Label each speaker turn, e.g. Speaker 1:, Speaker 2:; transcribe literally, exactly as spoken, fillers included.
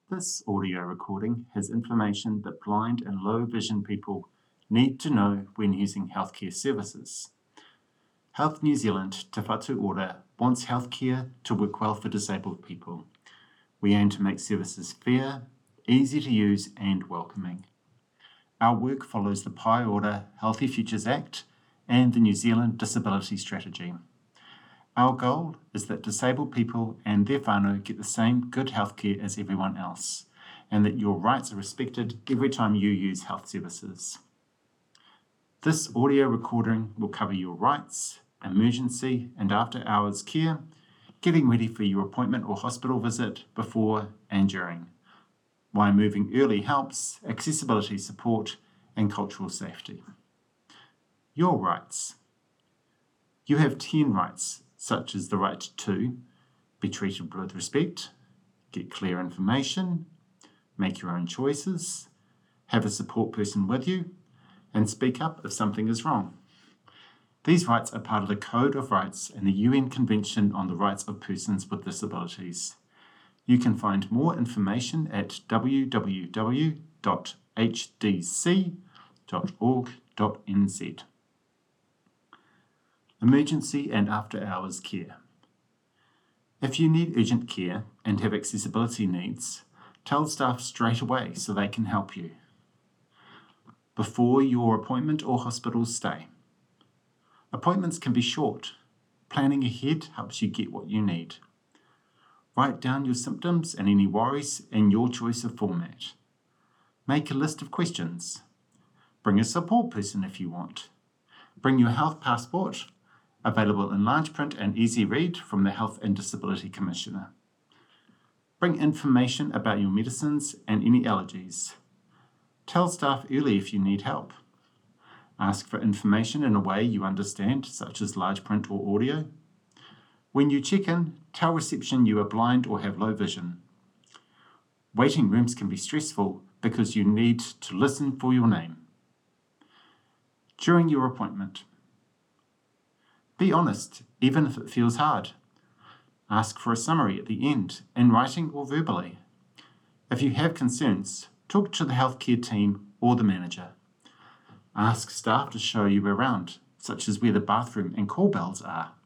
Speaker 1: This audio recording has information that blind and low vision people need to know when using healthcare services. Health New Zealand Te Whatu Ora wants healthcare to work well for disabled people. We aim to make services fair, easy to use and welcoming. Our work follows the Pai Ora Healthy Futures Act and the New Zealand Disability Strategy. Our goal is that disabled people and their whānau get the same good healthcare as everyone else, and that your rights are respected every time you use health services. This audio recording will cover your rights, emergency and after hours care, getting ready for your appointment or hospital visit before and during, why moving early helps, accessibility support and cultural safety. Your rights. You have ten rights, such as the right to be treated with respect, get clear information, make your own choices, have a support person with you, and speak up if something is wrong. These rights are part of the Code of Rights and the U N Convention on the Rights of Persons with Disabilities. You can find more information at w w w dot h d c dot org dot n z. Emergency and after hours care. If you need urgent care and have accessibility needs, tell staff straight away so they can help you. Before your appointment or hospital stay. Appointments can be short. Planning ahead helps you get what you need. Write down your symptoms and any worries in your choice of format. Make a list of questions. Bring a support person if you want. Bring your health passport, available in large print and easy read from the Health and Disability Commissioner. Bring information about your medicines and any allergies. Tell staff early if you need help. Ask for information in a way you understand, such as large print or audio. When you check in, tell reception you are blind or have low vision. Waiting rooms can be stressful because you need to listen for your name. During your appointment. Be honest, even if it feels hard. Ask for a summary at the end, in writing or verbally. If you have concerns, talk to the healthcare team or the manager. Ask staff to show you around, such as where the bathroom and call bells are.